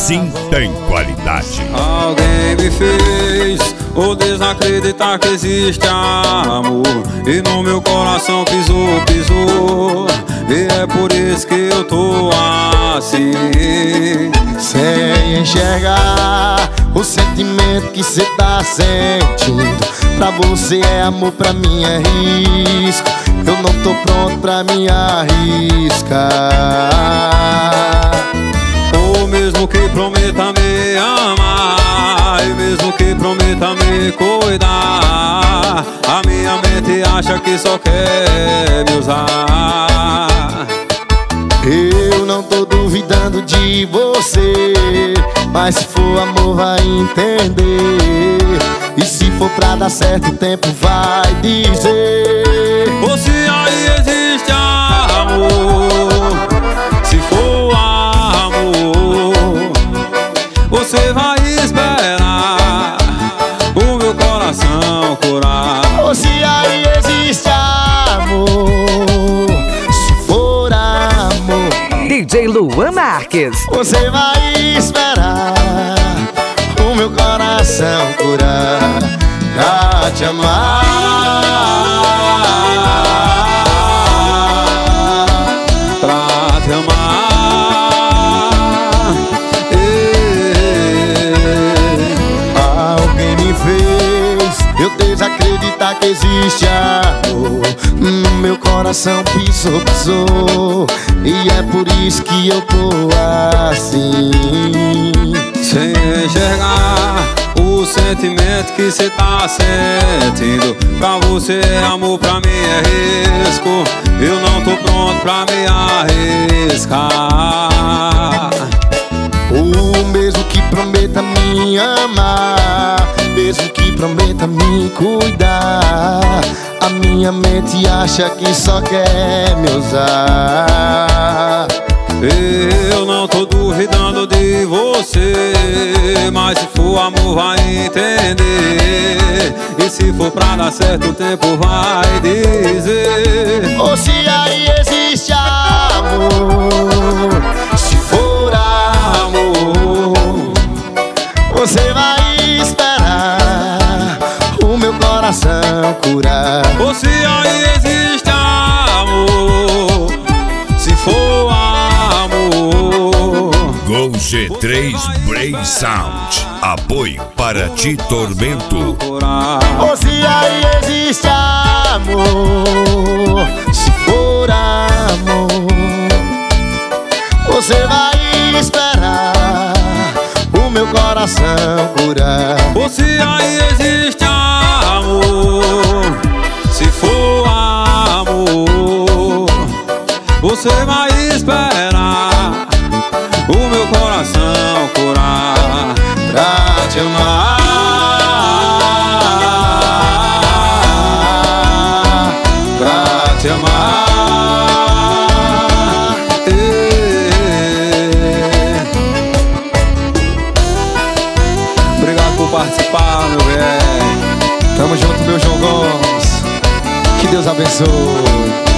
assim tem qualidade. Alguém me fez desacreditar que existe amor, e no meu coração pisou. E é por isso que eu tô assim, sem enxergar o sentimento que cê tá sentindo. Pra você é amor, pra mim é risco. Eu não tô pronto pra me arriscar. Ou mesmo que prometa me amar, e mesmo que prometa me cuidar, a minha mente acha que só quer me usar. Eu não tô duvidando de você, mas se for amor vai entender. E se for pra dar certo o tempo vai dizer. Ou se aí existe amor, se for amor, você vai esperar o meu coração curar. Ou se aí existe amor, se for amor, DJ Luan Marques, você vai esperar o meu coração curar pra te amar, pra te amar. Alguém me fez eu desacreditar que existe amor. Meu coração pisou, e é por isso que eu tô assim, sem enxergar o sentimento que cê tá sentindo. Pra você é amor, pra mim é risco. Eu não tô pronto pra me arriscar. o mesmo que prometa me amar, mesmo que prometa me cuidar, a minha mente acha que só quer me usar. Eu não tô duvidando de você, mas se for amor vai entender. E se for pra dar certo o tempo vai dizer. Ou se aí existe amor, se for amor, você vai esperar o meu coração curar. Ou se aí existe amor, se for amor, Gol G3 Bray Sound. Apoio para Ti Tormento. Ou se aí existe amor, se for amor, você vai esperar o meu coração curar. Ou se aí existe amor, se for amor, você vai esperar o meu coração curar Pra te amar, pra te amar. Obrigado por participar, meu velho. tamo junto, meu João Gomes, que Deus abençoe.